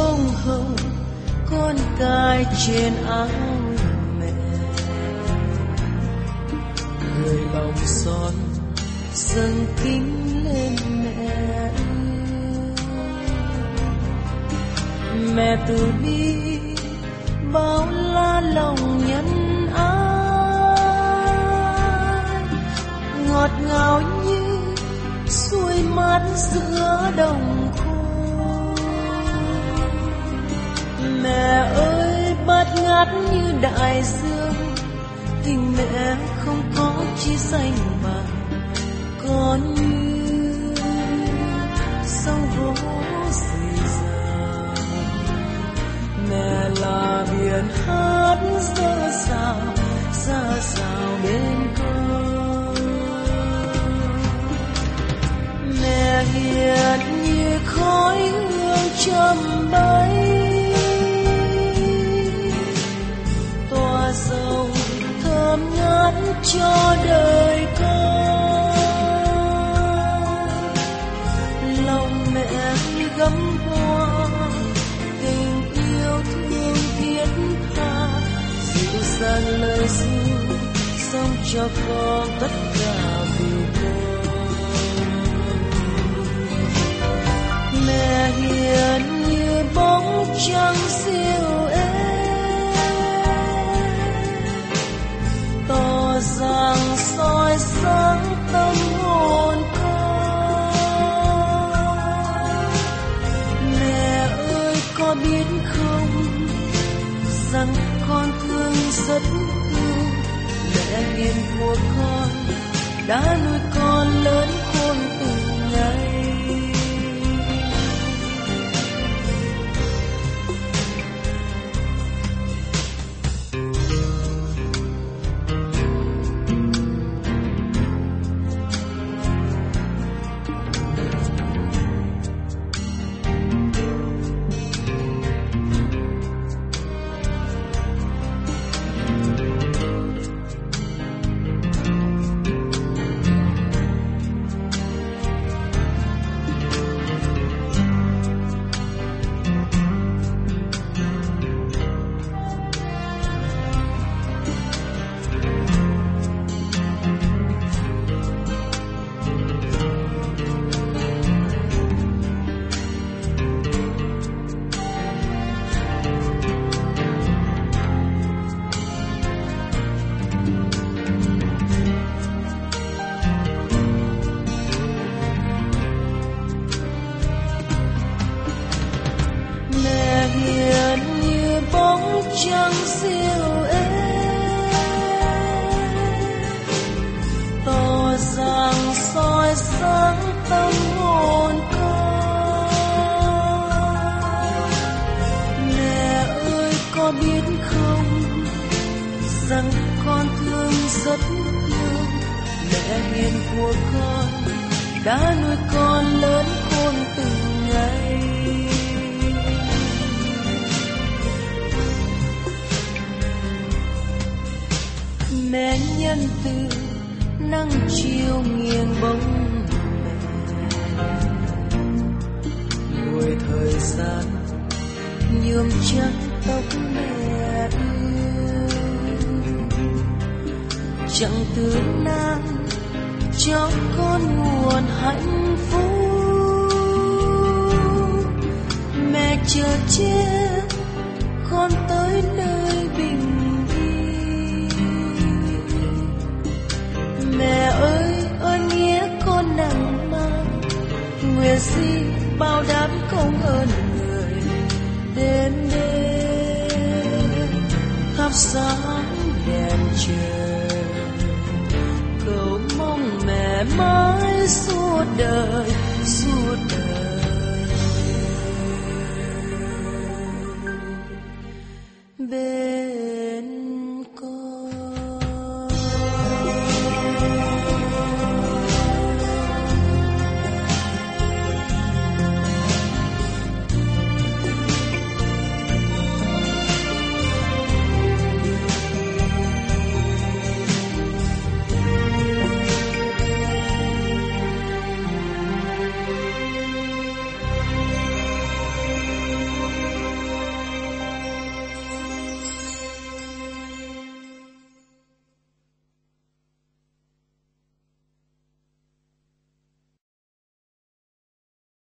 bông hồng con cài trên áo mẹ, người lòng son dâng kính lên mẹ. Mẹ từ bi bao la lòng nhân ái, ngọt ngào như suối mát giữa đồng khô. Mẹ ơi bát ngát như đại dương, tình mẹ không có chi danh bằng, còn như sông vỗ dì dào. Mẹ là biển hát dơ dào bên con. Mẹ hiền như khói hương trầm bay, tỏa dòng thơm ngát cho đời con. Lòng mẹ như gấm hoa, tình yêu thương thiết tha, dịu dàng lời ru sống cho con tất cả vì con. Mẹ hiền như bóng trăng siêu êm, tỏ ràng soi sáng tâm hồn con. Mẹ ơi có biết không rằng con thương rất thương, mẹ hiền của con đã nuôi con lớn khôn từng ngày. Trăng siêu êm, tỏ ràng soi sáng tâm hồn con. Mẹ ơi có biết không rằng con thương rất thương, mẹ hiền của con đã nuôi con lớn khôn từng ngày. Mẹ nhân từ nắng chiều nghiêng bóng mẹ, lùi thời gian nhuộm trắng tóc mẹ yêu. Chẳng từ nan cho con nguồn hạnh phúc, mẹ chờ che con tới nơi bình. Mẹ ơi ơn nghĩa con nặng mang, nguyện xin bao đáp công ơn người. Đêm đêm thắp sáng đèn trời, cầu mong mẹ mãi suốt đời